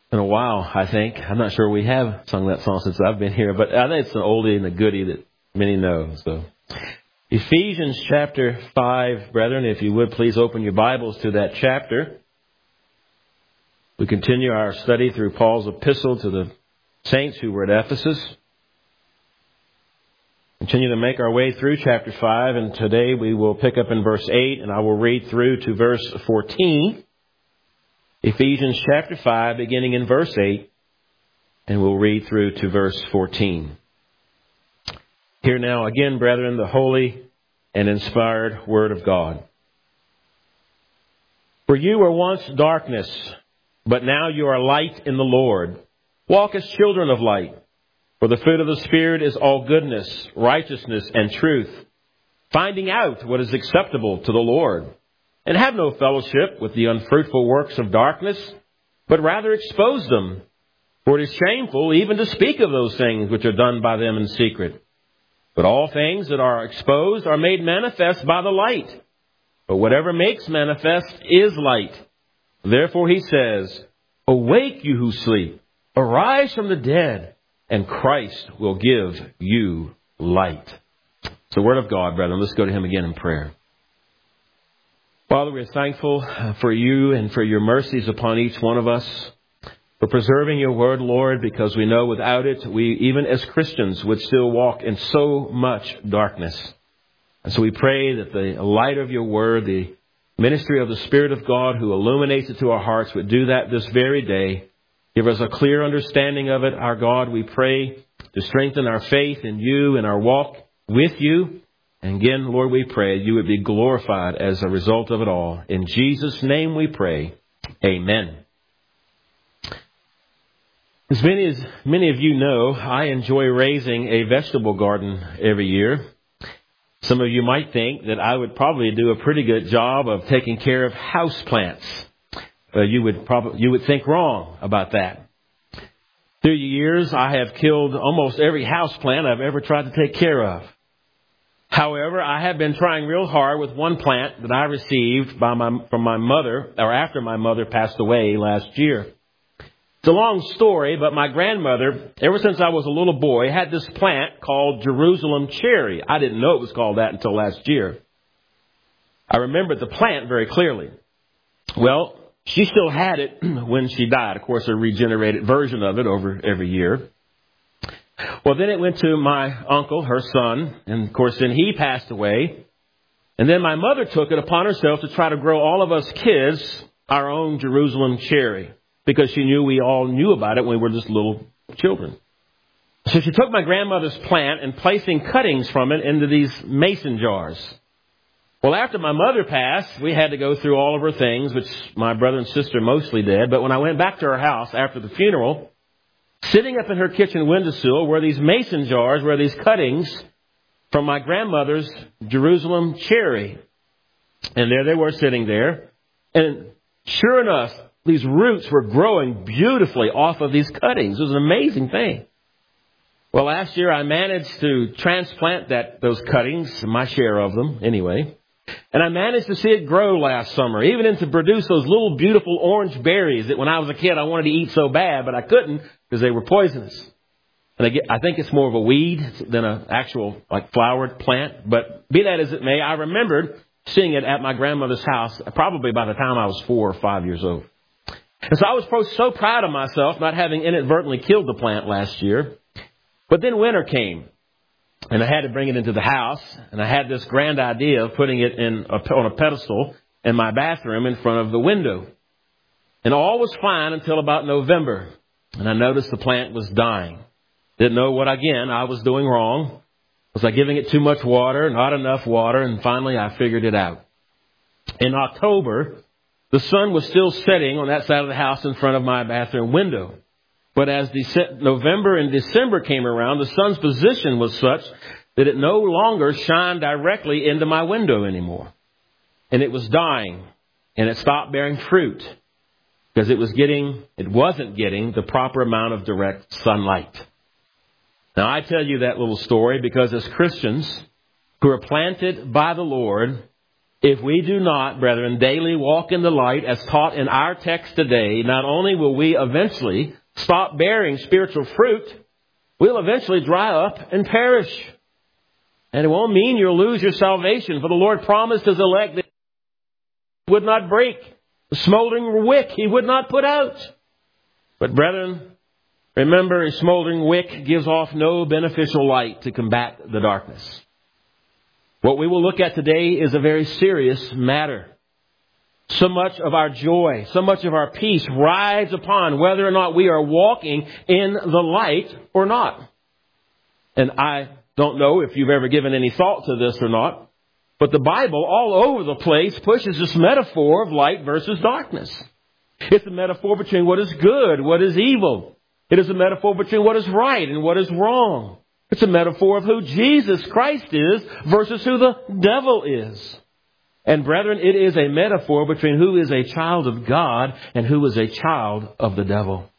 in a while, I think. I'm not sure we have sung that song since I've been here, but I think it's an oldie and a goodie that many know. So, Ephesians chapter 5, brethren, if you would please open your Bibles to that chapter. We continue our study through Paul's epistle to the saints who were at Ephesus. Continue to make our way through chapter 5, and today we will pick up in verse 8, and I will read through to verse 14. Ephesians chapter 5, beginning in verse 8, and we'll read through to verse 14. Hear now again, brethren, the holy and inspired word of God. For you were once darkness, but now you are light in the Lord. Walk as children of light. For the fruit of the Spirit is all goodness, righteousness, and truth, finding out what is acceptable to the Lord. And have no fellowship with the unfruitful works of darkness, but rather expose them. For it is shameful even to speak of those things which are done by them in secret. But all things that are exposed are made manifest by the light. But whatever makes manifest is light. Therefore he says, awake you who sleep, arise from the dead, and Christ will give you light. It's the word of God, brethren. Let's go to him again in prayer. Father, we're thankful for you and for your mercies upon each one of us, for preserving your word, Lord, because we know without it, we, even as Christians, would still walk in so much darkness. And so we pray that the light of your word, the ministry of the Spirit of God who illuminates it to our hearts, would do that this very day. Give us a clear understanding of it, our God. We pray to strengthen our faith in you and our walk with you. And again, Lord, we pray you would be glorified as a result of it all. In Jesus' name we pray. Amen. As many of you know, I enjoy raising a vegetable garden every year. Some of you might think that I would probably do a pretty good job of taking care of house plants. You would think wrong about that. Through the years, I have killed almost every house plant I've ever tried to take care of. However, I have been trying real hard with one plant that I received from my mother, or after my mother passed away last year. It's a long story, but my grandmother, ever since I was a little boy, had this plant called Jerusalem cherry. I didn't know it was called that until last year. I remembered the plant very clearly. Well, she still had it when she died. Of course, a regenerated version of it over every year. Well, then it went to my uncle, her son, and of course then he passed away. And then my mother took it upon herself to try to grow all of us kids our own Jerusalem cherry, because she knew we all knew about it when we were just little children. So she took my grandmother's plant and placing cuttings from it into these mason jars. Well, after my mother passed, we had to go through all of her things, which my brother and sister mostly did. But when I went back to her house after the funeral, sitting up in her kitchen windowsill were these mason jars, were these cuttings from my grandmother's Jerusalem cherry. And there they were sitting there. And sure enough, these roots were growing beautifully off of these cuttings. It was an amazing thing. Well, last year I managed to transplant those cuttings, my share of them anyway. And I managed to see it grow last summer, even to produce those little beautiful orange berries that when I was a kid I wanted to eat so bad, but I couldn't because they were poisonous. And I think it's more of a weed than an actual flowered plant. But be that as it may, I remembered seeing it at my grandmother's house probably by the time I was 4 or 5 years old. And so I was so proud of myself not having inadvertently killed the plant last year. But then winter came. And I had to bring it into the house, and I had this grand idea of putting it on a pedestal in my bathroom in front of the window. And all was fine until about November, and I noticed the plant was dying. Didn't know what, again, I was doing wrong. Was I giving it too much water, not enough water, and finally I figured it out. In October, the sun was still setting on that side of the house in front of my bathroom window. But as November and December came around, the sun's position was such that it no longer shined directly into my window anymore. And it was dying, and it stopped bearing fruit because it wasn't getting the proper amount of direct sunlight. Now, I tell you that little story because as Christians who are planted by the Lord, If we do not, brethren, daily walk in the light as taught in our text today, not only will we eventually stop bearing spiritual fruit, we'll eventually dry up and perish. And it won't mean you'll lose your salvation, for the Lord promised His elect that He would not break. The smoldering wick He would not put out. But brethren, remember, a smoldering wick gives off no beneficial light to combat the darkness. What we will look at today is a very serious matter. So much of our joy, so much of our peace rides upon whether or not we are walking in the light or not. And I don't know if you've ever given any thought to this or not, but the Bible all over the place pushes this metaphor of light versus darkness. It's a metaphor between what is good, what is evil. It is a metaphor between what is right and what is wrong. It's a metaphor of who Jesus Christ is versus who the devil is. And brethren, it is a metaphor between who is a child of God and who is a child of the devil.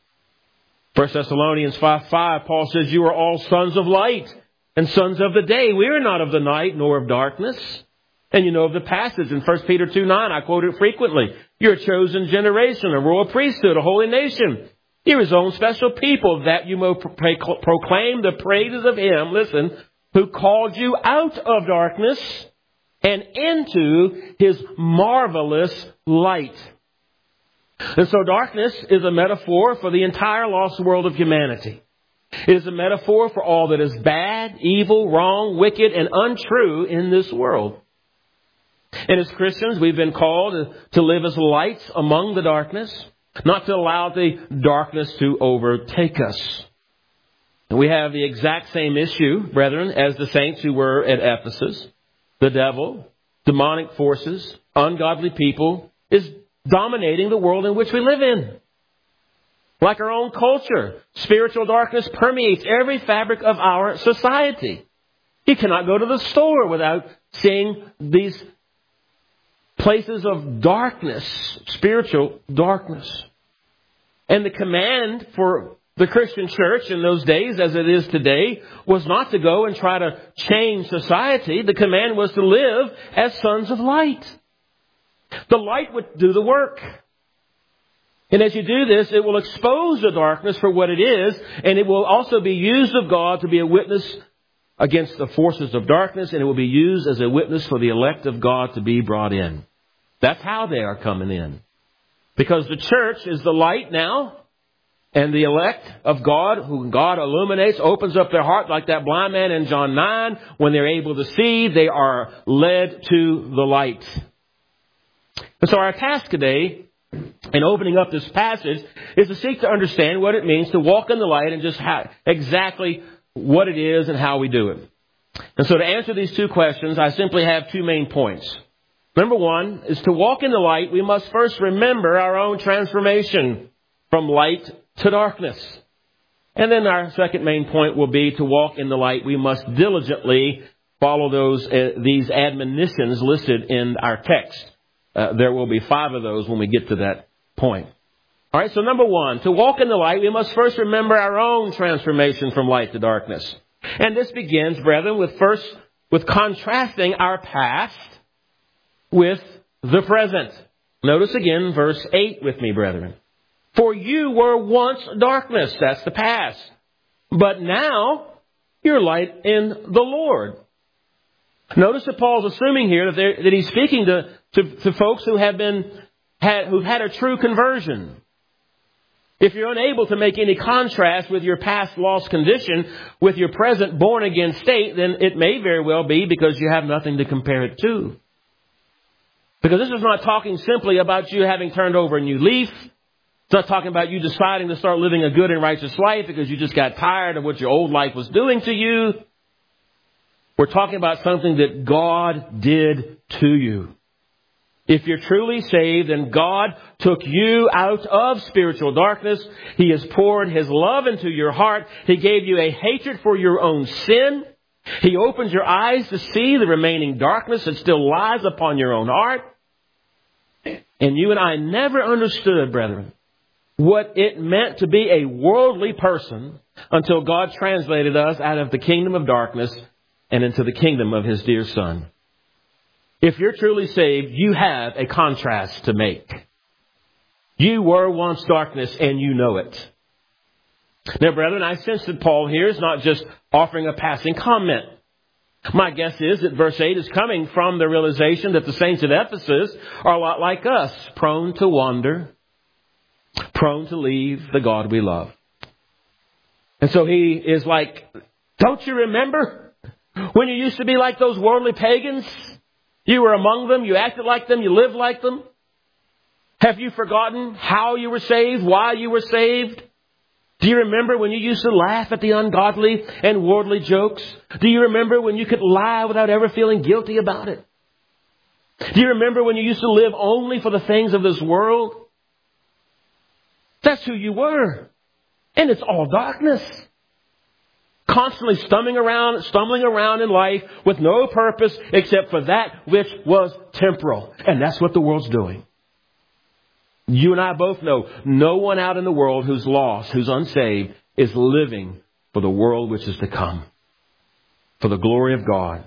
1 Thessalonians 5:5, Paul says, "You are all sons of light and sons of the day. We are not of the night nor of darkness." And you know of the passage in 1 Peter 2:9, I quote it frequently. "You're a chosen generation, a royal priesthood, a holy nation. You're His own special people, that you may proclaim the praises of Him," listen, "who called you out of darkness and into His marvelous light." And so darkness is a metaphor for the entire lost world of humanity. It is a metaphor for all that is bad, evil, wrong, wicked, and untrue in this world. And as Christians, we've been called to live as lights among the darkness, not to allow the darkness to overtake us. And we have the exact same issue, brethren, as the saints who were at Ephesus. The devil, demonic forces, ungodly people is dominating the world in which we live in. Like our own culture, spiritual darkness permeates every fabric of our society. You cannot go to the store without seeing these places of darkness, spiritual darkness. And the command for the Christian church in those days, as it is today, was not to go and try to change society. The command was to live as sons of light. The light would do the work. And as you do this, it will expose the darkness for what it is, and it will also be used of God to be a witness against the forces of darkness, and it will be used as a witness for the elect of God to be brought in. That's how they are coming in. Because the church is the light now, and the elect of God, who God illuminates, opens up their heart like that blind man in John 9. When they're able to see, they are led to the light. And so our task today, in opening up this passage, is to seek to understand what it means to walk in the light and just exactly what it is and how we do it. And so to answer these two questions, I simply have two main points. Number one is to walk in the light, we must first remember our own transformation from light to darkness. And then our second main point will be to walk in the light, we must diligently follow these admonitions listed in our text. There will be 5 of those when we get to that point. All right, so number one, to walk in the light, we must first remember our own transformation from light to darkness. And this begins, brethren, with contrasting our past with the present. Notice again verse 8 with me, brethren. "For you were once darkness," that's the past, "but now you're light in the Lord." Notice that Paul's assuming here that he's speaking to folks who who've had a true conversion. If you're unable to make any contrast with your past lost condition with your present born again state, then it may very well be because you have nothing to compare it to. Because this is not talking simply about you having turned over a new leaf. It's not talking about you deciding to start living a good and righteous life because you just got tired of what your old life was doing to you. We're talking about something that God did to you. If you're truly saved, then God took you out of spiritual darkness. He has poured His love into your heart. He gave you a hatred for your own sin. He opened your eyes to see the remaining darkness that still lies upon your own heart. And you and I never understood, brethren, what it meant to be a worldly person until God translated us out of the kingdom of darkness and into the kingdom of His dear Son. If you're truly saved, you have a contrast to make. You were once darkness and you know it. Now, brethren, I sense that Paul here is not just offering a passing comment. My guess is that verse 8 is coming from the realization that the saints at Ephesus are a lot like us, prone to wander, prone to leave the God we love. And so he is like, don't you remember when you used to be like those worldly pagans? You were among them, you acted like them, you lived like them. Have you forgotten how you were saved, why you were saved? Do you remember when you used to laugh at the ungodly and worldly jokes? Do you remember when you could lie without ever feeling guilty about it? Do you remember when you used to live only for the things of this world? That's who you were. And it's all darkness. Constantly stumbling around in life with no purpose except for that which was temporal. And that's what the world's doing. You and I both know no one out in the world who's lost, who's unsaved, is living for the world which is to come, for the glory of God.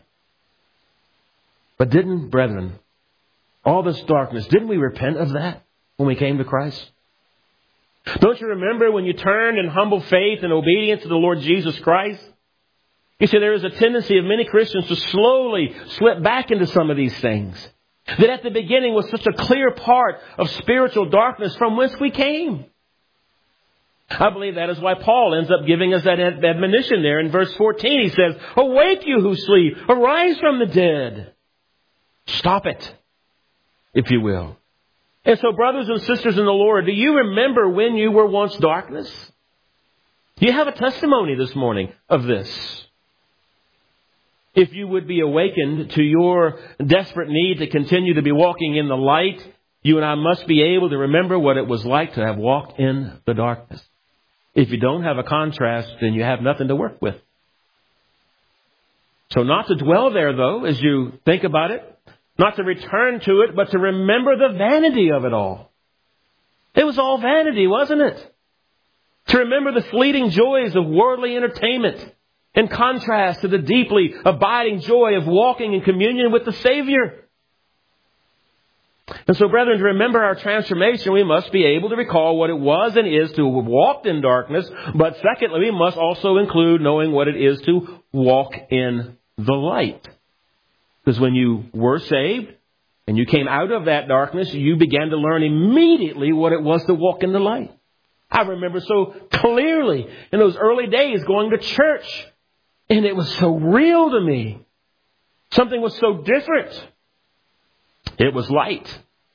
But brethren, all this darkness, didn't we repent of that when we came to Christ? Don't you remember when you turned in humble faith and obedience to the Lord Jesus Christ? You see, there is a tendency of many Christians to slowly slip back into some of these things. That at the beginning was such a clear part of spiritual darkness from whence we came. I believe that is why Paul ends up giving us that admonition there in verse 14. He says, awake you who sleep, arise from the dead. Stop it, if you will. And so, brothers and sisters in the Lord, do you remember when you were once darkness? Do you have a testimony this morning of this? If you would be awakened to your desperate need to continue to be walking in the light, you and I must be able to remember what it was like to have walked in the darkness. If you don't have a contrast, then you have nothing to work with. So not to dwell there, though, as you think about it. Not to return to it, but to remember the vanity of it all. It was all vanity, wasn't it? To remember the fleeting joys of worldly entertainment in contrast to the deeply abiding joy of walking in communion with the Savior. And so, brethren, to remember our transformation, we must be able to recall what it was and is to have walked in darkness. But secondly, we must also include knowing what it is to walk in the light. Because when you were saved and you came out of that darkness, you began to learn immediately what it was to walk in the light. I remember so clearly in those early days going to church. And it was so real to me. Something was so different. It was light.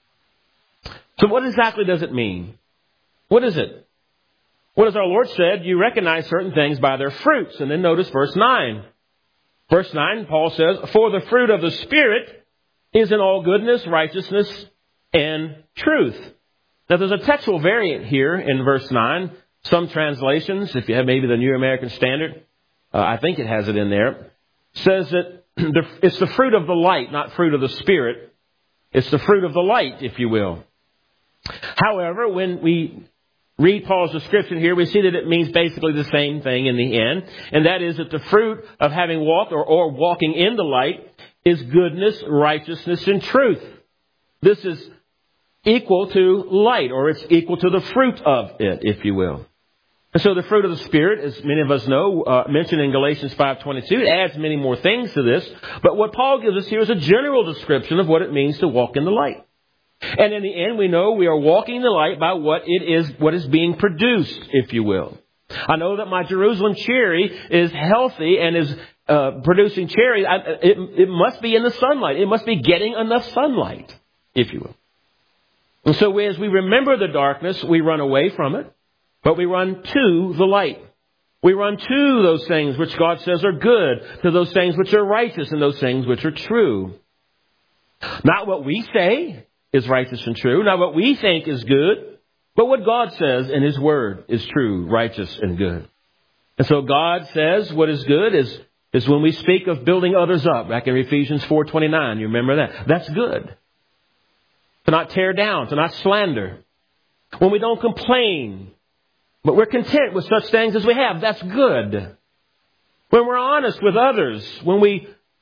So what exactly does it mean? What is it? Well, as our Lord said, you recognize certain things by their fruits. And then notice verse 9. Verse 9, Paul says, for the fruit of the Spirit is in all goodness, righteousness, and truth. Now there's a textual variant here in verse 9. Some translations, if you have maybe the New American Standard, I think it has it in there, says that it's the fruit of the light, not fruit of the Spirit. It's the fruit of the light, if you will. However, when we read Paul's description here, we see that it means basically the same thing in the end. And that is that the fruit of having walked or walking in the light is goodness, righteousness, and truth. This is equal to light, or it's equal to the fruit of it, if you will. And so the fruit of the Spirit, as many of us know, mentioned in Galatians 5:22, it adds many more things to this. But what Paul gives us here is a general description of what it means to walk in the light. And in the end, we know we are walking in the light by what is being produced, if you will. I know that my Jerusalem cherry is healthy and is producing cherries. It must be in the sunlight. It must be getting enough sunlight, if you will. And so as we remember the darkness, we run away from it. But we run to the light. We run to those things which God says are good, to those things which are righteous, and those things which are true. Not what we say is righteous and true, not what we think is good, but what God says in His Word is true, righteous, and good. And so God says what is good is when we speak of building others up, back in Ephesians 4:29, you remember that? That's good. To not tear down, to not slander. When we don't complain, but we're content with such things as we have. That's good. When we're honest with others, when we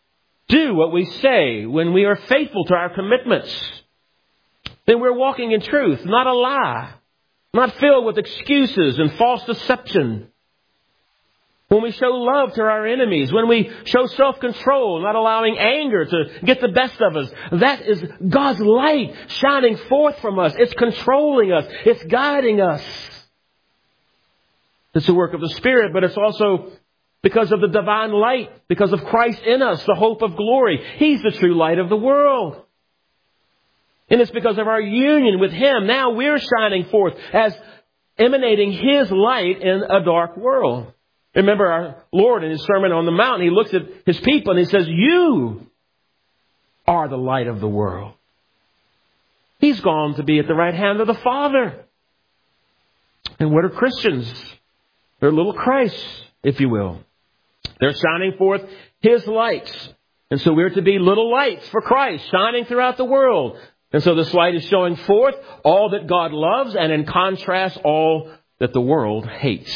do what we say, when we are faithful to our commitments, then we're walking in truth, not a lie, not filled with excuses and false deception. When we show love to our enemies, when we show self-control, not allowing anger to get the best of us, that is God's light shining forth from us. It's controlling us. It's guiding us. It's the work of the Spirit, but it's also because of the divine light, because of Christ in us, the hope of glory. He's the true light of the world. And it's because of our union with Him. Now we're shining forth as emanating His light in a dark world. Remember our Lord in His Sermon on the Mount, He looks at His people and He says, you are the light of the world. He's gone to be at the right hand of the Father. And what are Christians? They're little Christs, if you will. They're shining forth His lights. And so we're to be little lights for Christ, shining throughout the world. And so this light is showing forth all that God loves and in contrast all that the world hates.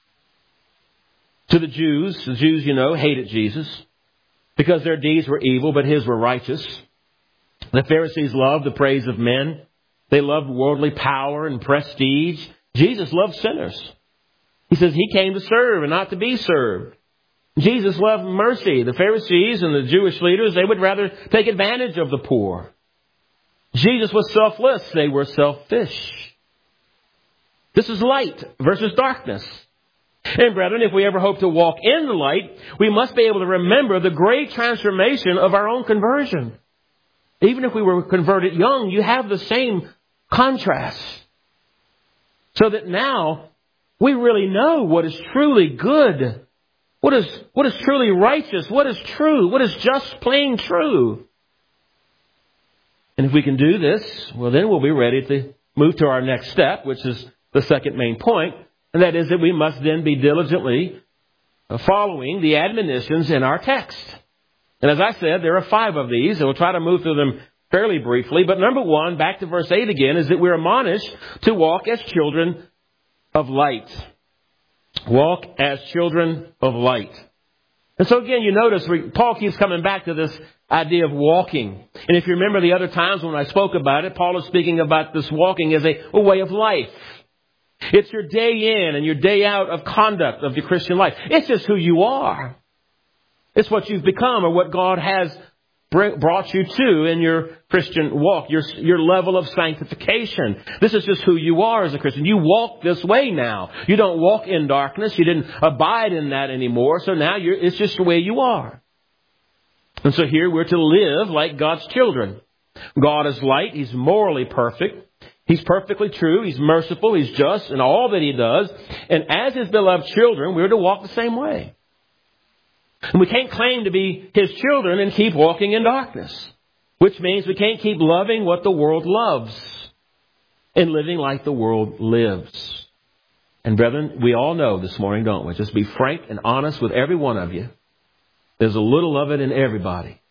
To the Jews, you know, hated Jesus because their deeds were evil, but His were righteous. The Pharisees loved the praise of men. They loved worldly power and prestige. Jesus loved sinners. He says He came to serve and not to be served. Jesus loved mercy. The Pharisees and the Jewish leaders, they would rather take advantage of the poor. Jesus was selfless. They were selfish. This is light versus darkness. And brethren, if we ever hope to walk in the light, we must be able to remember the great transformation of our own conversion. Even if we were converted young, you have the same contrast. So that now we really know what is truly good, what is truly righteous, what is true, what is just plain true. And if we can do this, well, then we'll be ready to move to our next step, which is the second main point. And that is that we must then be diligently following the admonitions in our text. And as I said, there are 5 of these, and we'll try to move through them fairly briefly. But number 1, back to verse 8 again, is that we're admonished to walk as children of light. Walk as children of light. And so again, you notice Paul keeps coming back to this idea of walking. And if you remember the other times when I spoke about it, Paul is speaking about this walking as a way of life. It's your day in and your day out of conduct of the Christian life. It's just who you are. It's what you've become or what God has brought you to in your Christian walk, your level of sanctification. This is just who you are as a Christian. You walk this way now. You don't walk in darkness. You didn't abide in that anymore. So now it's just the way you are. And so here we're to live like God's children. God is light. He's morally perfect. He's perfectly true. He's merciful. He's just in all that He does. And as His beloved children, we're to walk the same way. And we can't claim to be His children and keep walking in darkness. Which means we can't keep loving what the world loves and living like the world lives. And brethren, we all know this morning, don't we? Just be frank and honest with every one of you. There's a little of it in everybody.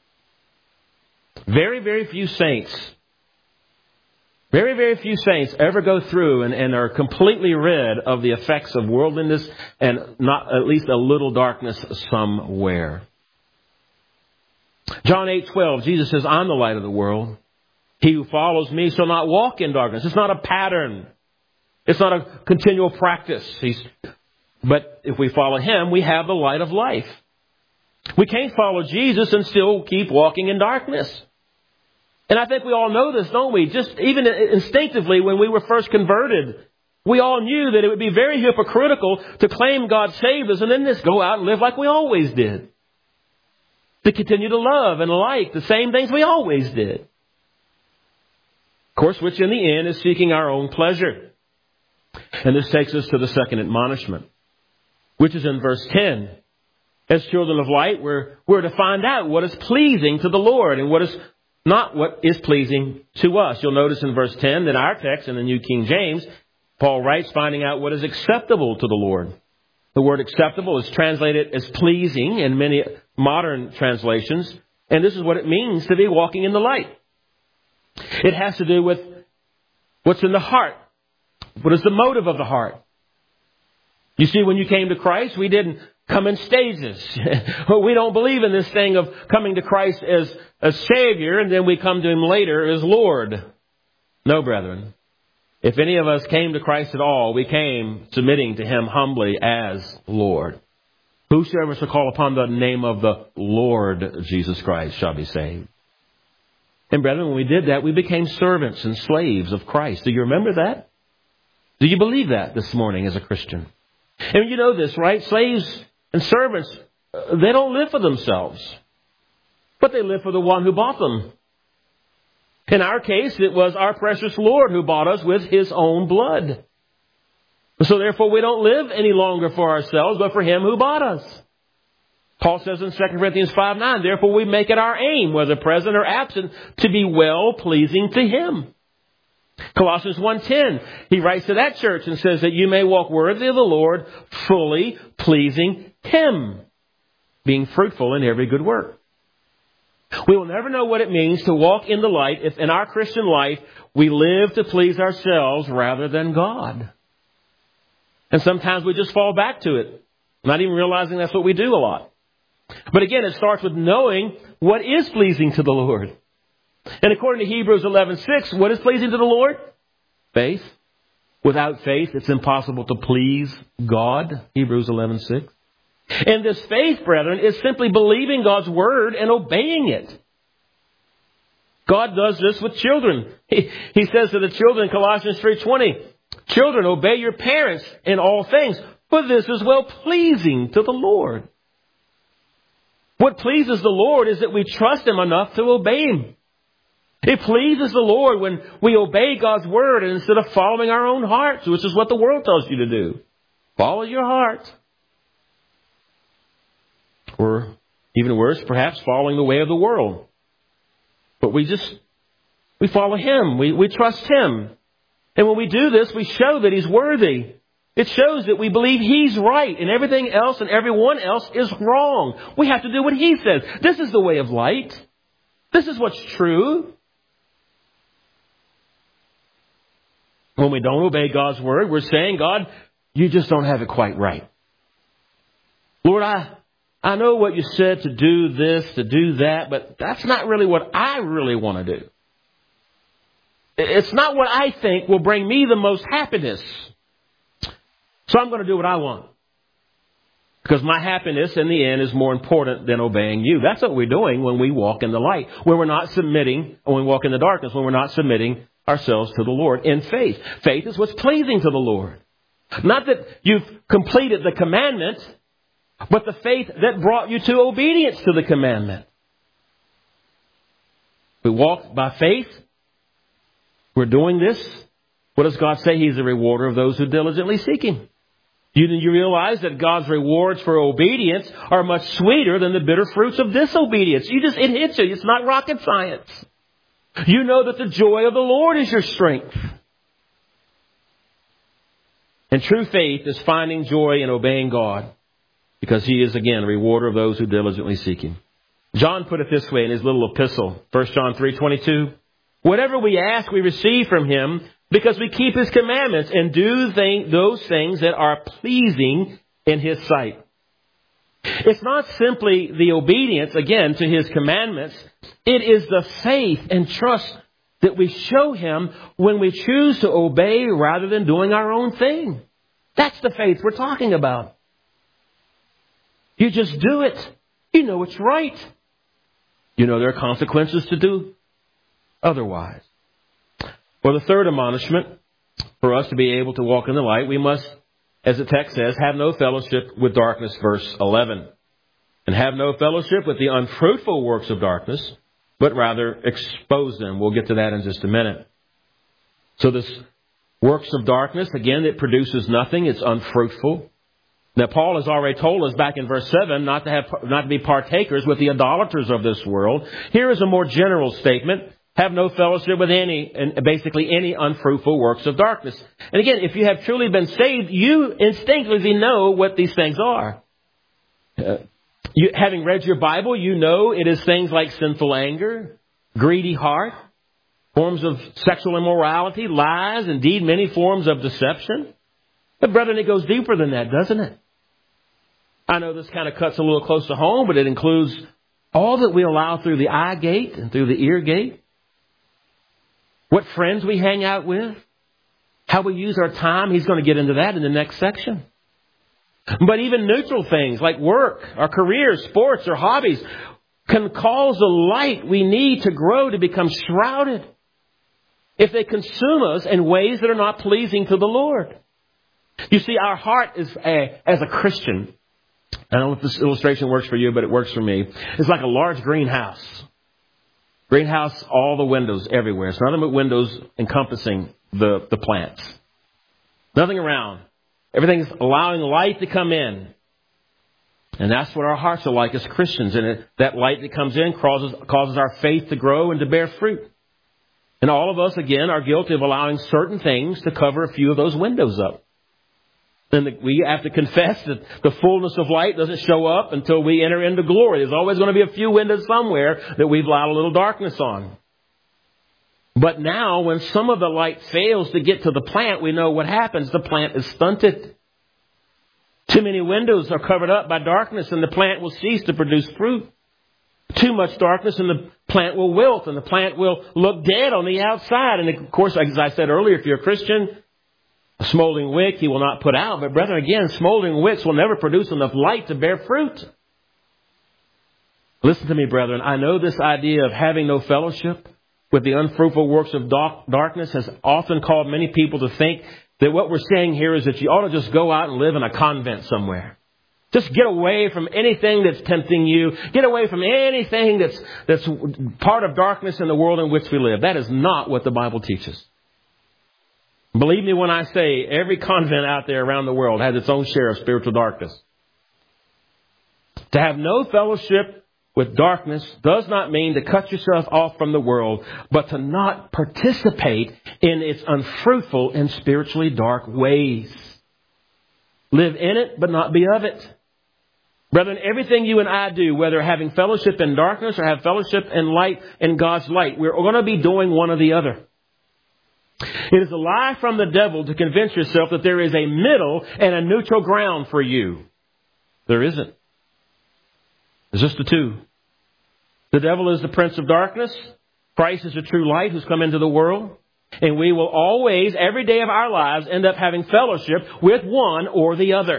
Very, very few saints ever go through and are completely rid of the effects of worldliness and not at least a little darkness somewhere. John 8:12, Jesus says, I'm the light of the world. He who follows me shall not walk in darkness. It's not a pattern. It's not a continual practice. But if we follow Him, we have the light of life. We can't follow Jesus and still keep walking in darkness. And I think we all know this, don't we? Just even instinctively when we were first converted, we all knew that it would be very hypocritical to claim God saved us and then just go out and live like we always did. To continue to love and like the same things we always did. Of course, which in the end is seeking our own pleasure. And this takes us to the second admonishment, which is in verse 10. As children of light, we're to find out what is pleasing to the Lord and what is not what is pleasing to us. You'll notice in verse 10 that our text in the New King James, Paul writes, finding out what is acceptable to the Lord. The word acceptable is translated as pleasing in many modern translations. And this is what it means to be walking in the light. It has to do with what's in the heart. What is the motive of the heart? You see, when you came to Christ, we didn't come in stages. We don't believe in this thing of coming to Christ as a Savior and then we come to Him later as Lord. No, brethren. If any of us came to Christ at all, we came submitting to Him humbly as Lord. Whosoever shall call upon the name of the Lord Jesus Christ shall be saved. And brethren, when we did that, we became servants and slaves of Christ. Do you remember that? Do you believe that this morning as a Christian? And you know this, right? Slaves and servants, they don't live for themselves, but they live for the one who bought them. In our case, it was our precious Lord who bought us with His own blood. So therefore, we don't live any longer for ourselves, but for Him who bought us. Paul says in 2 Corinthians 5:9, therefore we make it our aim, whether present or absent, to be well-pleasing to Him. Colossians 1:10, he writes to that church and says that you may walk worthy of the Lord, fully pleasing Him, being fruitful in every good work. We will never know what it means to walk in the light if in our Christian life we live to please ourselves rather than God. And sometimes we just fall back to it, not even realizing that's what we do a lot. But again, it starts with knowing what is pleasing to the Lord. And according to Hebrews 11:6, what is pleasing to the Lord? Faith. Without faith, it's impossible to please God. Hebrews 11:6. And this faith, brethren, is simply believing God's Word and obeying it. God does this with children. He says to the children in Colossians 3:20, children, obey your parents in all things, for this is well-pleasing to the Lord. What pleases the Lord is that we trust Him enough to obey Him. It pleases the Lord when we obey God's Word instead of following our own hearts, which is what the world tells you to do. Follow your heart. Or even worse, perhaps following the way of the world. But we follow Him. We trust Him. And when we do this, we show that He's worthy. It shows that we believe He's right and everything else and everyone else is wrong. We have to do what He says. This is the way of light. This is what's true. When we don't obey God's Word, we're saying, God, you just don't have it quite right. Lord, I know what you said to do this, to do that, but that's not really what I really want to do. It's not what I think will bring me the most happiness. So I'm going to do what I want. Because my happiness in the end is more important than obeying you. That's what we're doing when we walk in the light. When we're not submitting, when we walk in the darkness, when we're not submitting ourselves to the Lord in faith. Faith is what's pleasing to the Lord. Not that you've completed the commandment, but the faith that brought you to obedience to the commandment. We walk by faith. We're doing this. What does God say? He's a rewarder of those who diligently seek Him. You realize that God's rewards for obedience are much sweeter than the bitter fruits of disobedience. It hits you. It's not rocket science. You know that the joy of the Lord is your strength. And true faith is finding joy in obeying God, because He is, again, a rewarder of those who diligently seek Him. John put it this way in his little epistle, 1 John 3:22. Whatever we ask, we receive from Him, because we keep His commandments and do those things that are pleasing in His sight. It's not simply the obedience, again, to His commandments. It is the faith and trust that we show Him when we choose to obey rather than doing our own thing. That's the faith we're talking about. You just do it. You know it's right. You know there are consequences to do otherwise. Well, the third admonishment, for us to be able to walk in the light, we must, as the text says, have no fellowship with darkness, verse 11. And have no fellowship with the unfruitful works of darkness, but rather expose them. We'll get to that in just a minute. So this works of darkness, again, it produces nothing. It's unfruitful. Now, Paul has already told us back in verse 7 not to be partakers with the idolaters of this world. Here is a more general statement. Have no fellowship with any unfruitful works of darkness. And again, if you have truly been saved, you instinctively know what these things are. Having read your Bible, you know it is things like sinful anger, greedy heart, forms of sexual immorality, lies, indeed many forms of deception. But brethren, it goes deeper than that, doesn't it? I know this kind of cuts a little close to home, but it includes all that we allow through the eye gate and through the ear gate. What friends we hang out with. How we use our time. He's going to get into that in the next section. But even neutral things like work, our careers, sports, or hobbies can cause the light we need to grow to become shrouded if they consume us in ways that are not pleasing to the Lord. You see, our heart as a Christian, I don't know if this illustration works for you, but it works for me. It's like a large greenhouse. Greenhouse, all the windows everywhere. It's nothing but windows encompassing the plants. Nothing around. Everything's allowing light to come in. And that's what our hearts are like as Christians. And that light that comes in causes our faith to grow and to bear fruit. And all of us, again, are guilty of allowing certain things to cover a few of those windows up. And we have to confess that the fullness of light doesn't show up until we enter into glory. There's always going to be a few windows somewhere that we've allowed a little darkness on. But now, when some of the light fails to get to the plant, we know what happens. The plant is stunted. Too many windows are covered up by darkness, and the plant will cease to produce fruit. Too much darkness, and the plant will wilt, and the plant will look dead on the outside. And of course, as I said earlier, if you're a Christian, a smoldering wick he will not put out. But brethren, again, smoldering wicks will never produce enough light to bear fruit. Listen to me, brethren. I know this idea of having no fellowship with the unfruitful works of darkness has often caused many people to think that what we're saying here is that you ought to just go out and live in a convent somewhere. Just get away from anything that's tempting you. Get away from anything that's part of darkness in the world in which we live. That is not what the Bible teaches. Believe me when I say every convent out there around the world has its own share of spiritual darkness. To have no fellowship with darkness does not mean to cut yourself off from the world, but to not participate in its unfruitful and spiritually dark ways. Live in it, but not be of it. Brethren, everything you and I do, whether having fellowship in darkness or have fellowship in light, in God's light, we're going to be doing one or the other. It is a lie from the devil to convince yourself that there is a middle and a neutral ground for you. There isn't. There's just the two. The devil is the prince of darkness. Christ is the true light who's come into the world. And we will always, every day of our lives, end up having fellowship with one or the other.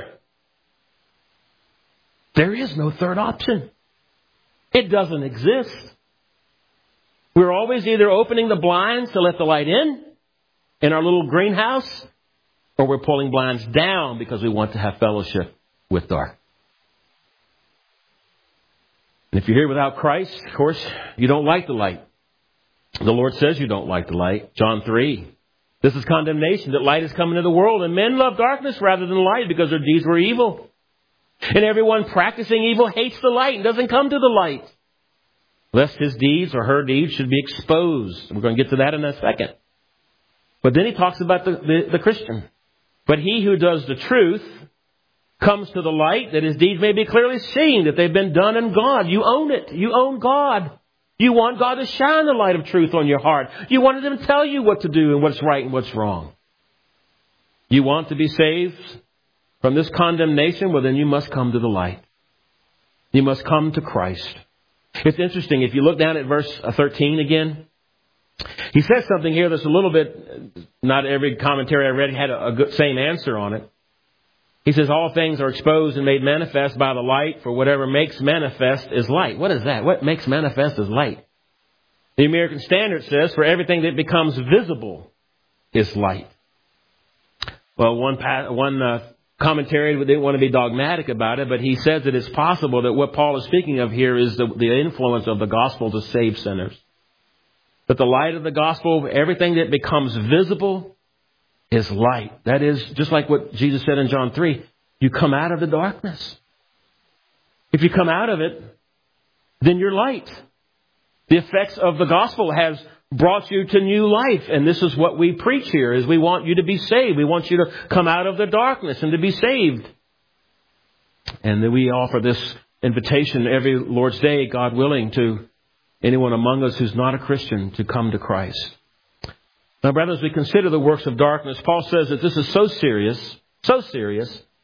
There is no third option. It doesn't exist. We're always either opening the blinds to let the light in our little greenhouse, or we're pulling blinds down because we want to have fellowship with dark. And if you're here without Christ, of course, you don't like the light. The Lord says you don't like the light. John 3. This is condemnation, that light has come into the world, and men love darkness rather than light because their deeds were evil. And everyone practicing evil hates the light and doesn't come to the light, lest his deeds or her deeds should be exposed. We're going to get to that in a second. But then he talks about the Christian. But he who does the truth comes to the light, that his deeds may be clearly seen, that they've been done in God. You own it. You own God. You want God to shine the light of truth on your heart. You want Him to tell you what to do and what's right and what's wrong. You want to be saved from this condemnation? Well, then you must come to the light. You must come to Christ. It's interesting. If you look down at verse 13 again, he says something here that's a little bit, not every commentary I read had a good same answer on it. He says, all things are exposed and made manifest by the light, for whatever makes manifest is light. What is that? What makes manifest is light? The American Standard says, for everything that becomes visible is light. Well, one commentary didn't want to be dogmatic about it, but he says that it's possible that what Paul is speaking of here is the influence of the gospel to save sinners. That the light of the gospel, everything that becomes visible is light. That is, just like what Jesus said in John 3, you come out of the darkness. If you come out of it, then you're light. The effects of the gospel has brought you to new life. And this is what we preach here, is we want you to be saved. We want you to come out of the darkness and to be saved. And then we offer this invitation every Lord's Day, God willing, to anyone among us who's not a Christian to come to Christ. Now, brothers, we consider the works of darkness. Paul says that this is so serious,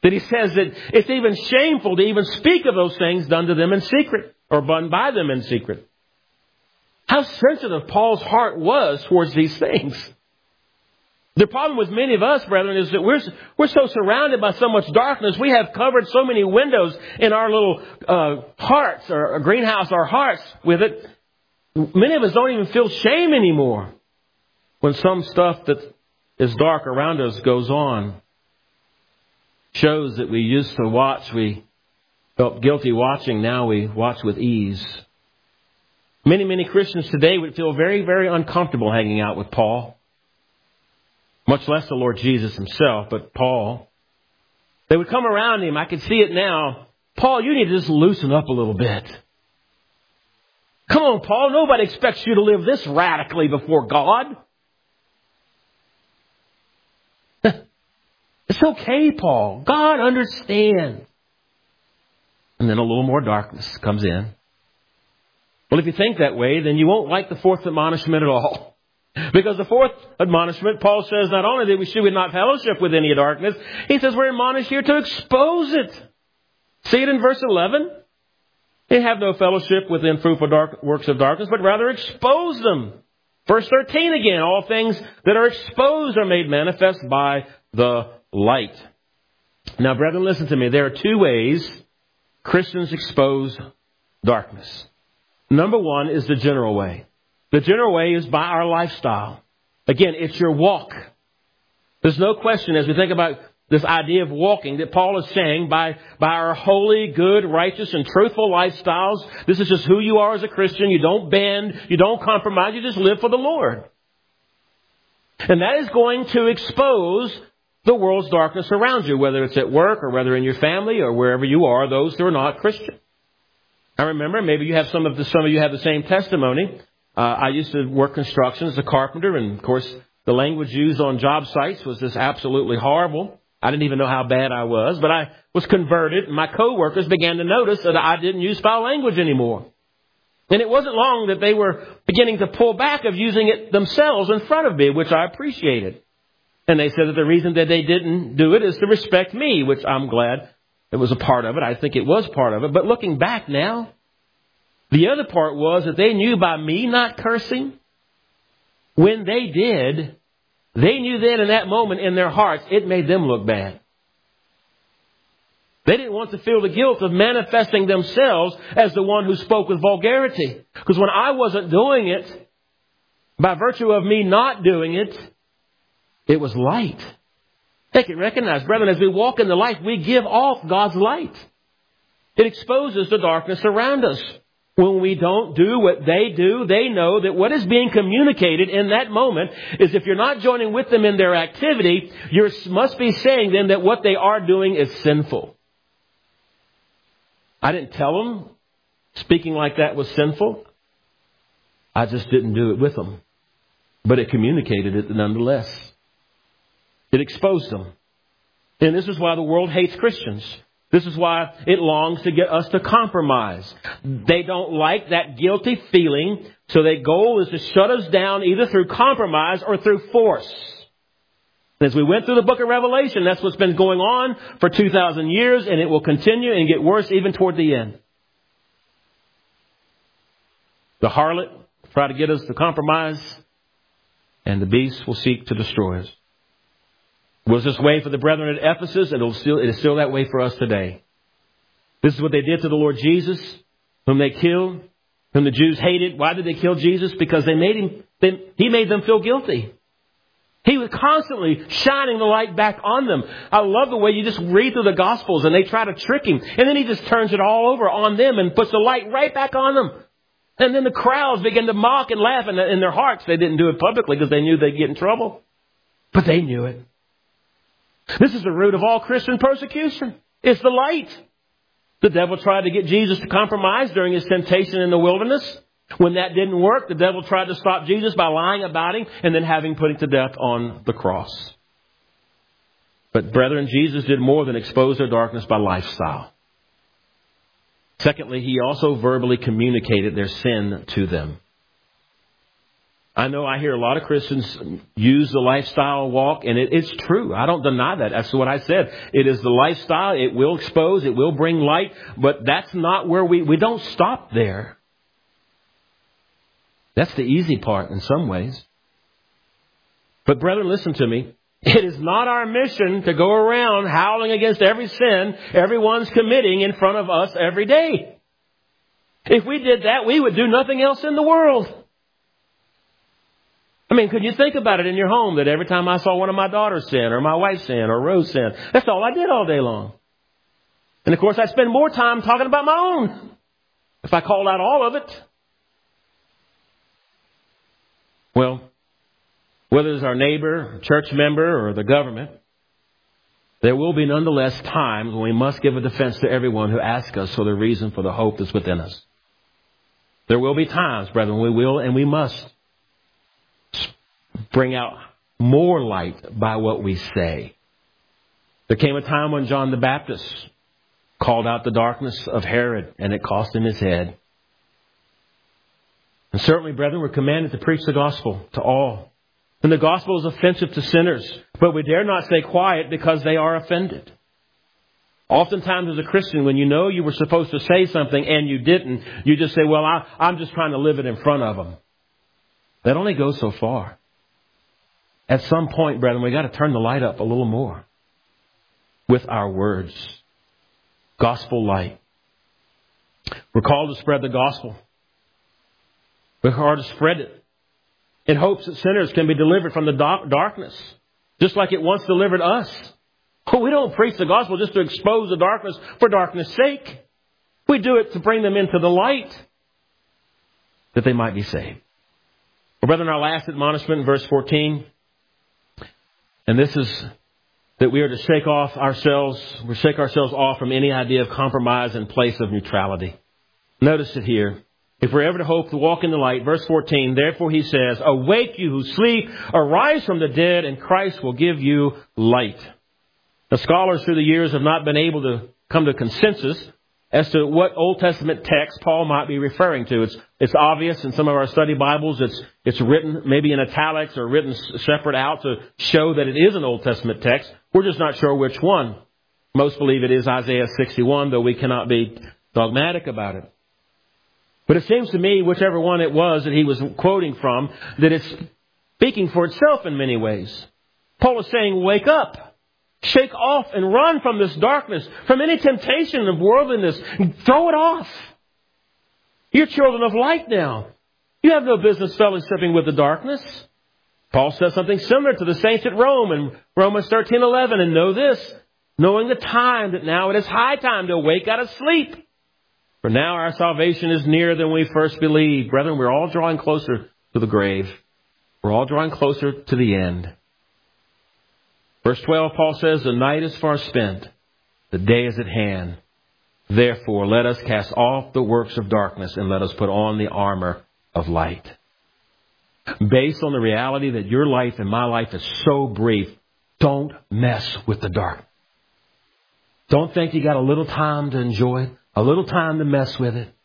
That he says that it's even shameful to even speak of those things done to them in secret or done by them in secret. How sensitive Paul's heart was towards these things. The problem with many of us, brethren, is that we're so surrounded by so much darkness. We have covered so many windows in our little hearts, or greenhouse our hearts with it. Many of us don't even feel shame anymore when some stuff that is dark around us goes on. Shows that we used to watch, we felt guilty watching, now we watch with ease. Many, many Christians today would feel very, very uncomfortable hanging out with Paul. Much less the Lord Jesus himself, but Paul. They would come around him, I can see it now. Paul, you need to just loosen up a little bit. Come on, Paul, nobody expects you to live this radically before God. It's okay, Paul. God understands. And then a little more darkness comes in. Well, if you think that way, then you won't like the fourth admonishment at all. Because the fourth admonishment, Paul says not only that we should not fellowship with any darkness, he says we're admonished here to expose it. See it in verse 11? They have no fellowship with the unfruitful works of darkness, but rather expose them. Verse 13 again, all things that are exposed are made manifest by the light. Now, brethren, listen to me. There are two ways Christians expose darkness. Number one is the general way. The general way is by our lifestyle. Again, it's your walk. There's no question as we think about this idea of walking that Paul is saying by our holy, good, righteous, and truthful lifestyles. This is just who you are as a Christian. You don't bend. You don't compromise. You just live for the Lord. And that is going to expose the world's darkness around you, whether it's at work or whether in your family or wherever you are, those who are not Christian. I remember, maybe you have some of you have the same testimony. I used to work construction as a carpenter, and of course, the language used on job sites was just absolutely horrible. I didn't even know how bad I was, but I was converted, and my coworkers began to notice that I didn't use foul language anymore. And it wasn't long that they were beginning to pull back of using it themselves in front of me, which I appreciated. And they said that the reason that they didn't do it is to respect me, which I'm glad it was a part of it. I think it was part of it. But looking back now, the other part was that they knew by me not cursing, when they did, they knew then in that moment in their hearts, it made them look bad. They didn't want to feel the guilt of manifesting themselves as the one who spoke with vulgarity. Because when I wasn't doing it, by virtue of me not doing it, it was light. They can recognize, brethren, as we walk in the light, we give off God's light. It exposes the darkness around us. When we don't do what they do, they know that what is being communicated in that moment is if you're not joining with them in their activity, you must be saying then that what they are doing is sinful. I didn't tell them speaking like that was sinful. I just didn't do it with them. But it communicated it nonetheless. It exposed them. And this is why the world hates Christians. This is why it longs to get us to compromise. They don't like that guilty feeling, so their goal is to shut us down either through compromise or through force. As we went through the book of Revelation, that's what's been going on for 2,000 years, and it will continue and get worse even toward the end. The harlot will try to get us to compromise, and the beast will seek to destroy us. It was this way for the brethren at Ephesus. It is still that way for us today. This is what they did to the Lord Jesus, whom they killed, whom the Jews hated. Why did they kill Jesus? Because he made them feel guilty. He was constantly shining the light back on them. I love the way you just read through the Gospels and they try to trick him. And then he just turns it all over on them and puts the light right back on them. And then the crowds begin to mock and laugh in their hearts. They didn't do it publicly because they knew they'd get in trouble. But they knew it. This is the root of all Christian persecution. It's the light. The devil tried to get Jesus to compromise during his temptation in the wilderness. When that didn't work, the devil tried to stop Jesus by lying about him and then having put him to death on the cross. But brethren, Jesus did more than expose their darkness by lifestyle. Secondly, he also verbally communicated their sin to them. I know I hear a lot of Christians use the lifestyle walk, and it's true. I don't deny that. That's what I said. It is the lifestyle. It will expose. It will bring light. But that's not where we don't stop there. That's the easy part in some ways. But brethren, listen to me. It is not our mission to go around howling against every sin everyone's committing in front of us every day. If we did that, we would do nothing else in the world. I mean, could you think about it in your home that every time I saw one of my daughters sin or my wife sin or Rose sin, that's all I did all day long. And of course, I spend more time talking about my own if I called out all of it. Well, whether it's our neighbor, church member, or the government, there will be nonetheless times when we must give a defense to everyone who asks us for the reason for the hope that's within us. There will be times, brethren, we will and we must bring out more light by what we say. There came a time when John the Baptist called out the darkness of Herod, and it cost him his head. And certainly, brethren, we're commanded to preach the gospel to all. And the gospel is offensive to sinners, but we dare not stay quiet because they are offended. Oftentimes as a Christian, when you know you were supposed to say something and you didn't, you just say, well, I'm just trying to live it in front of them. That only goes so far. At some point, brethren, we got to turn the light up a little more with our words. Gospel light. We're called to spread the gospel. We're called to spread it in hopes that sinners can be delivered from the darkness, just like it once delivered us. We don't preach the gospel just to expose the darkness for darkness' sake. We do it to bring them into the light, that they might be saved. Well, brethren, our last admonishment in verse 14, and this is that we are to shake ourselves off from any idea of compromise in place of neutrality. Notice it here. If we're ever to hope to walk in the light, verse 14, therefore he says, awake you who sleep, arise from the dead, and Christ will give you light. The scholars through the years have not been able to come to a consensus as to what Old Testament text Paul might be referring to. It's obvious in some of our study Bibles. It's written maybe in italics or written separate out to show that it is an Old Testament text. We're just not sure which one. Most believe it is Isaiah 61, though we cannot be dogmatic about it. But it seems to me, whichever one it was that he was quoting from, that it's speaking for itself in many ways. Paul is saying, wake up. Shake off and run from this darkness, from any temptation of worldliness. Throw it off. You're children of light now. You have no business fellowshipping with the darkness. Paul says something similar to the saints at Rome in Romans 13:11. And know this, knowing the time, that now it is high time to awake out of sleep. For now our salvation is nearer than we first believed. Brethren, we're all drawing closer to the grave. We're all drawing closer to the end. Verse 12, Paul says, the night is far spent. The day is at hand. Therefore, let us cast off the works of darkness and let us put on the armor of light. Based on the reality that your life and my life is so brief, don't mess with the dark. Don't think you got a little time to enjoy it, a little time to mess with it.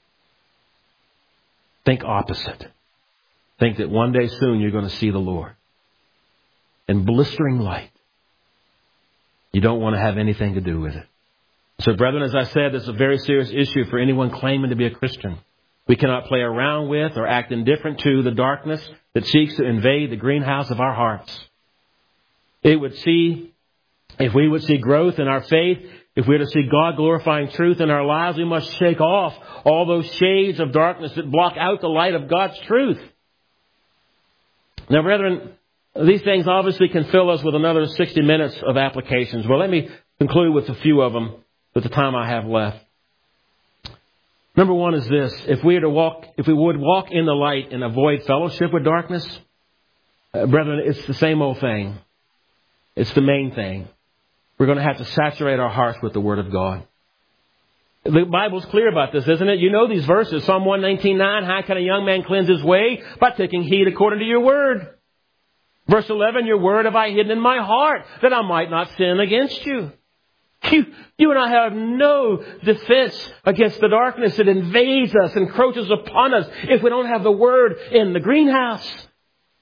Think opposite. Think that one day soon you're going to see the Lord in blistering light. You don't want to have anything to do with it. So, brethren, as I said, this is a very serious issue for anyone claiming to be a Christian. We cannot play around with or act indifferent to the darkness that seeks to invade the greenhouse of our hearts. If we would see growth in our faith, if we are to see God-glorifying truth in our lives, we must shake off all those shades of darkness that block out the light of God's truth. Now, brethren, these things obviously can fill us with another 60 minutes of applications. Well, let me conclude with a few of them with the time I have left. Number one is this. If we would walk in the light and avoid fellowship with darkness, brethren, it's the same old thing. It's the main thing. We're going to have to saturate our hearts with the Word of God. The Bible's clear about this, isn't it? You know these verses. Psalm 119:9, how can a young man cleanse his way? By taking heed according to your word. Verse 11, your word have I hidden in my heart, that I might not sin against you. You and I have no defense against the darkness that invades us, encroaches upon us, if we don't have the word in the greenhouse.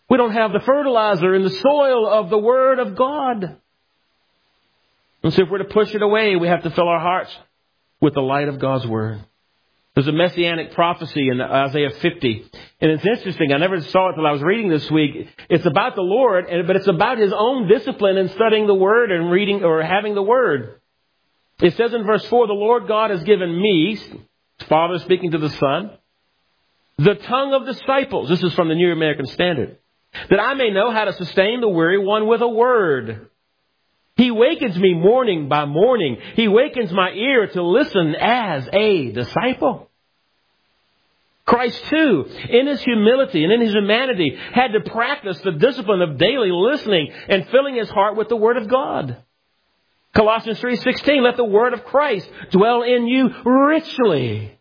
We don't have the fertilizer in the soil of the Word of God. And so if we're to push it away, we have to fill our hearts with the light of God's Word. There's a messianic prophecy in Isaiah 50. And it's interesting. I never saw it till I was reading this week. It's about the Lord, but it's about His own discipline in studying the Word and reading or having the Word. It says in verse 4, the Lord God has given me, Father speaking to the Son, the tongue of disciples. This is from the New American Standard. That I may know how to sustain the weary one with a word. He wakens me morning by morning. He wakens my ear to listen as a disciple. Christ, too, in His humility and in His humanity, had to practice the discipline of daily listening and filling His heart with the Word of God. Colossians 3:16, let the Word of Christ dwell in you richly.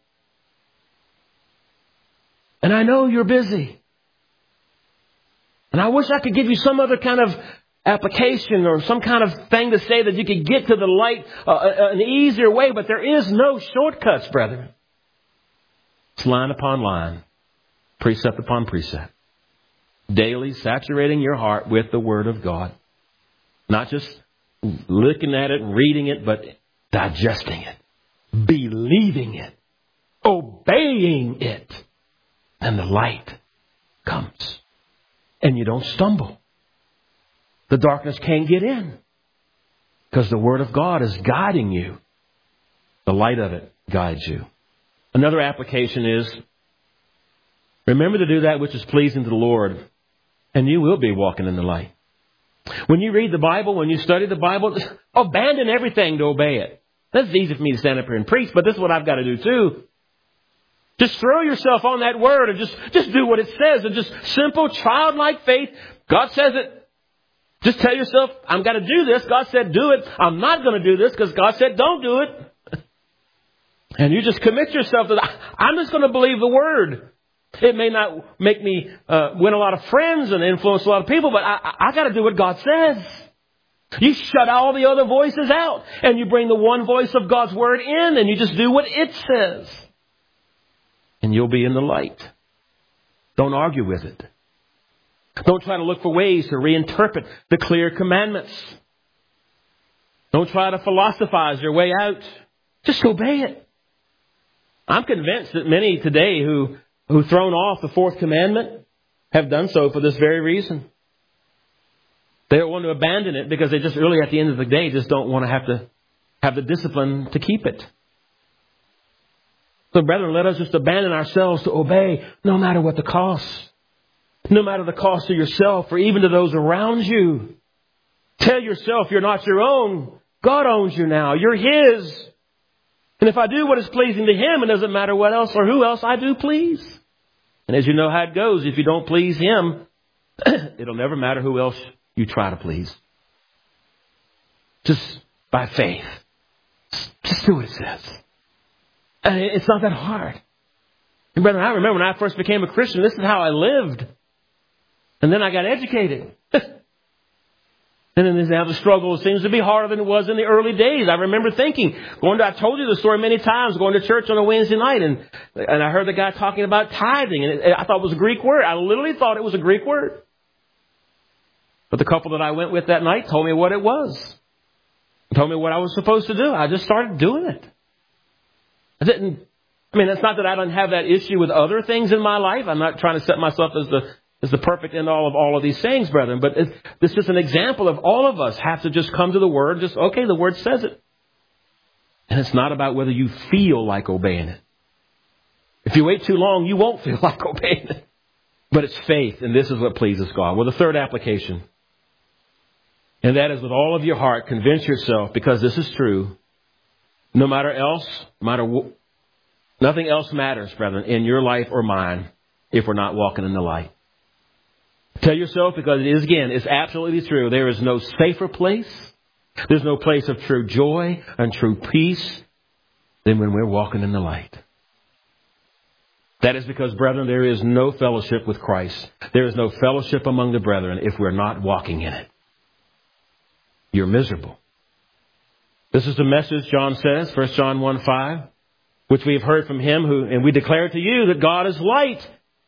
And I know you're busy. And I wish I could give you some other kind of application or some kind of thing to say that you could get to the light an easier way, but there is no shortcuts, brethren. It's line upon line, precept upon precept. Daily saturating your heart with the Word of God. Not just looking at it, reading it, but digesting it, believing it, obeying it. And the light comes. And you don't stumble. The darkness can't get in. Because the Word of God is guiding you. The light of it guides you. Another application is, remember to do that which is pleasing to the Lord. And you will be walking in the light. When you read the Bible, when you study the Bible, abandon everything to obey it. That's easy for me to stand up here and preach, but this is what I've got to do too. Just throw yourself on that Word and just do what it says. And just simple, childlike faith. God says it. Just tell yourself, I'm going to do this. God said do it. I'm not going to do this because God said don't do it. And you just commit yourself to that. I'm just going to believe the Word. It may not make me win a lot of friends and influence a lot of people, but I got to do what God says. You shut all the other voices out and you bring the one voice of God's Word in and you just do what it says. And you'll be in the light. Don't argue with it. Don't try to look for ways to reinterpret the clear commandments. Don't try to philosophize your way out. Just obey it. I'm convinced that many today who thrown off the fourth commandment have done so for this very reason. They don't want to abandon it because they just really at the end of the day just don't want to have the discipline to keep it. So brethren, let us just abandon ourselves to obey no matter what the cost. No matter the cost to yourself or even to those around you. Tell yourself you're not your own. God owns you now. You're His. And if I do what is pleasing to Him, it doesn't matter what else or who else I do please. And as you know how it goes, if you don't please Him, it'll never matter who else you try to please. Just by faith. Just do what it says. And it's not that hard. And brethren, I remember when I first became a Christian, this is how I lived. And then I got educated. And then now the struggle seems to be harder than it was in the early days. I remember thinking, I told you the story many times, going to church on a Wednesday night, and I heard the guy talking about tithing, and I thought it was a Greek word. I literally thought it was a Greek word. But the couple that I went with that night told me what it was. Told me what I was supposed to do. I just started doing it. It's not that I don't have that issue with other things in my life. I'm not trying to set myself as the perfect end all of all of these things, brethren. But this is just an example of all of us have to just come to the Word. Just, okay, the Word says it. And it's not about whether you feel like obeying it. If you wait too long, you won't feel like obeying it. But it's faith, and this is what pleases God. Well, the third application, and that is with all of your heart, convince yourself, because this is true, nothing else matters, brethren, in your life or mine if we're not walking in the light. Tell yourself, because it is, again, it's absolutely true. There is no safer place. There's no place of true joy and true peace than when we're walking in the light. That is because, brethren, there is no fellowship with Christ. There is no fellowship among the brethren if we're not walking in it. You're miserable. This is the message, John says, 1 John 1:5, which we have heard from Him, and we declare to you that God is light,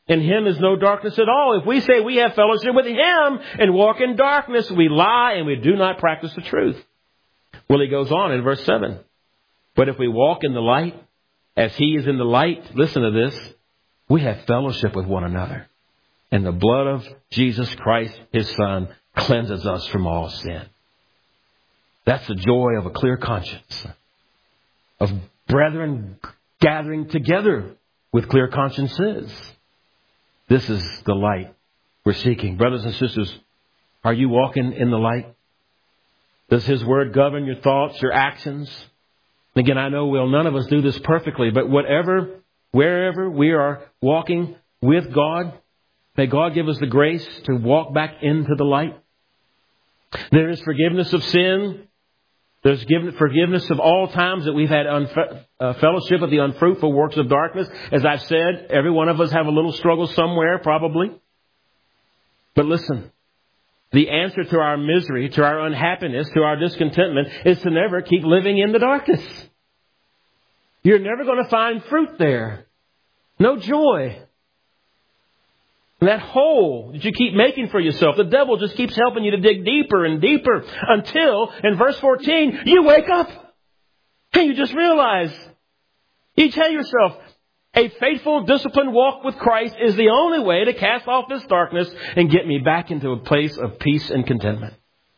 In Him is no darkness at all. If we say we have fellowship with Him and walk in darkness, we lie and we do not practice the truth. Well, he goes on in verse 7. But if we walk in the light, as He is in the light, listen to this, we have fellowship with one another. And the blood of Jesus Christ, His Son, cleanses us from all sin. That's the joy of a clear conscience. Of brethren gathering together with clear consciences. This is the light we're seeking. Brothers and sisters, are you walking in the light? Does His Word govern your thoughts, your actions? Again, I know none of us do this perfectly, but wherever we are walking with God, may God give us the grace to walk back into the light. There is forgiveness of sin. There's forgiveness of all times that we've had fellowship of the unfruitful works of darkness. As I've said, every one of us have a little struggle somewhere, probably. But listen, the answer to our misery, to our unhappiness, to our discontentment is to never keep living in the darkness. You're never going to find fruit there. No joy. And that hole that you keep making for yourself, the devil just keeps helping you to dig deeper and deeper until, in verse 14, you wake up. And you just realize, you tell yourself, a faithful, disciplined walk with Christ is the only way to cast off this darkness and get me back into a place of peace and contentment.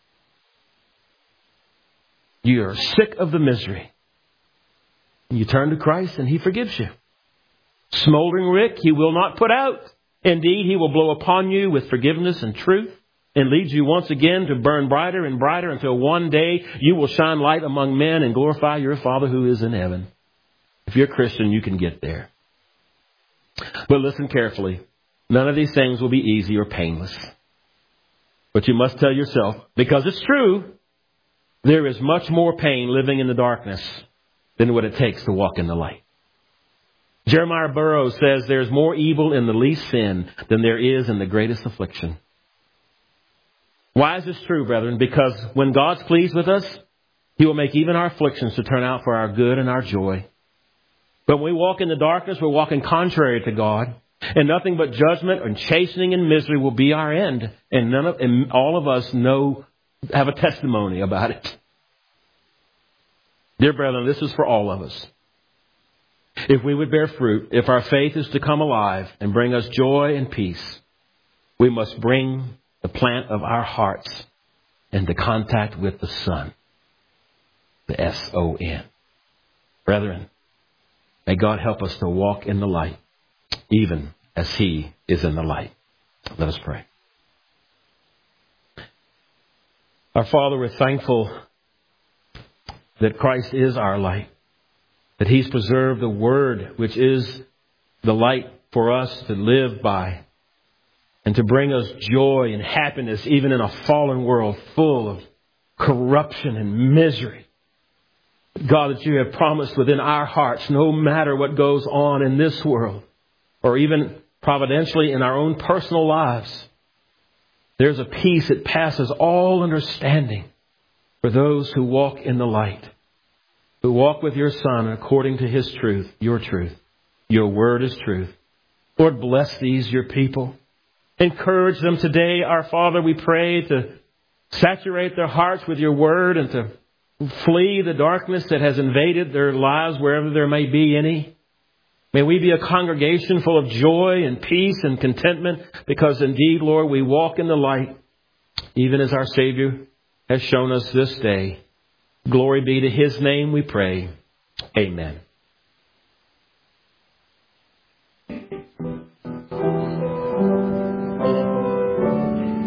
You're sick of the misery. You turn to Christ and He forgives you. Smoldering wick He will not put out. Indeed, He will blow upon you with forgiveness and truth and lead you once again to burn brighter and brighter until one day you will shine light among men and glorify your Father who is in heaven. If you're a Christian, you can get there. But listen carefully. None of these things will be easy or painless. But you must tell yourself, because it's true, there is much more pain living in the darkness than what it takes to walk in the light. Jeremiah Burroughs says there's more evil in the least sin than there is in the greatest affliction. Why is this true, brethren? Because when God's pleased with us, He will make even our afflictions to turn out for our good and our joy. But when we walk in the darkness, we're walking contrary to God. And nothing but judgment and chastening and misery will be our end. And all of us have a testimony about it. Dear brethren, this is for all of us. If we would bear fruit, if our faith is to come alive and bring us joy and peace, we must bring the plant of our hearts into contact with the Son, the S-O-N. Brethren, may God help us to walk in the light, even as He is in the light. Let us pray. Our Father, we're thankful that Christ is our light. That He's preserved the Word, which is the light for us to live by. And to bring us joy and happiness even in a fallen world full of corruption and misery. God, that You have promised within our hearts, no matter what goes on in this world, or even providentially in our own personal lives, there's a peace that passes all understanding for those who walk in the light. Who walk with Your Son according to His truth, Your truth. Your Word is truth. Lord, bless these, Your people. Encourage them today, our Father, we pray, to saturate their hearts with Your Word and to flee the darkness that has invaded their lives wherever there may be any. May we be a congregation full of joy and peace and contentment because indeed, Lord, we walk in the light, even as our Savior has shown us this day. Glory be to His name, we pray. Amen.